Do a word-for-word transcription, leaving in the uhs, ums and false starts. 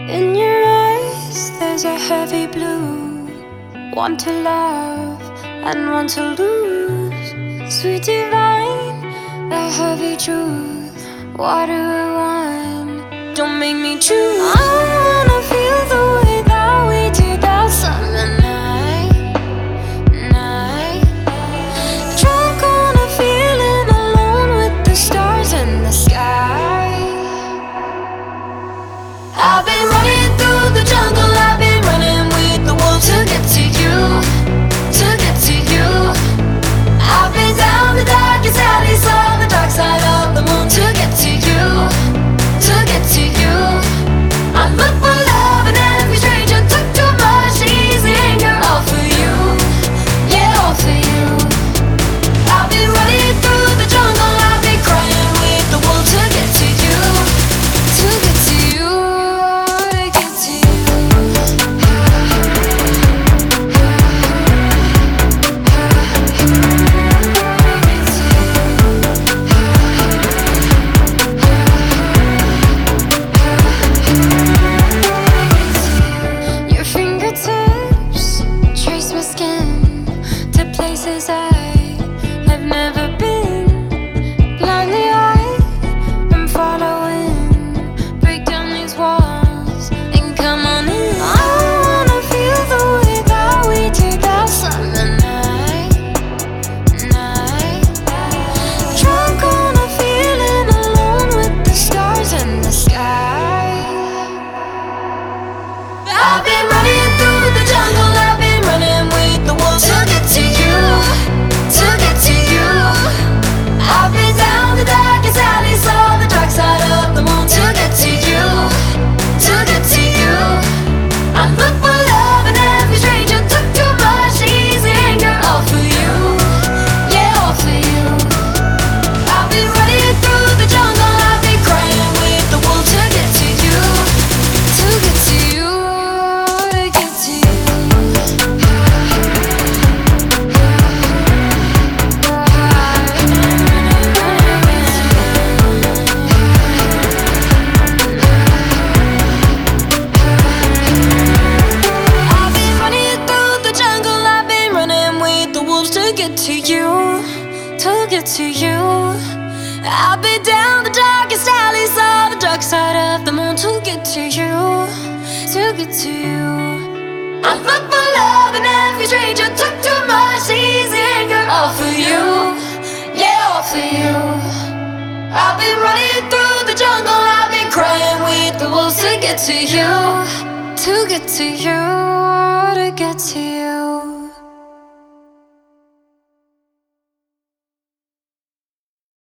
In your eyes, there's a heavy blue. Want to love and want to lose. Sweet divine, the heavy truth. Water or wine, don't make me choose. I wanna feel the way that we did that summer night, night. Drunk on a feeling, alone with the stars in the sky. I've been running through the jungle, I've been running with the wolves to get to you, to get to you. I've been down the darkest alley, saw the dark side of the moon to get to you, to get to you. I look for love in every stranger, took too much easy anger, all for you, yeah, all for you. I've been running through the jungle, I've been crying with the wolves to get to you, to get to you. To you, to get to you. I've been down the darkest alleys, saw the dark side of the moon to get to you, to get to you. I look for love in every stranger, took too much easy anger, all for you, yeah, all for you. I've been running through the jungle, I've been crying with the wolves to get to you, to get to you, to get to you.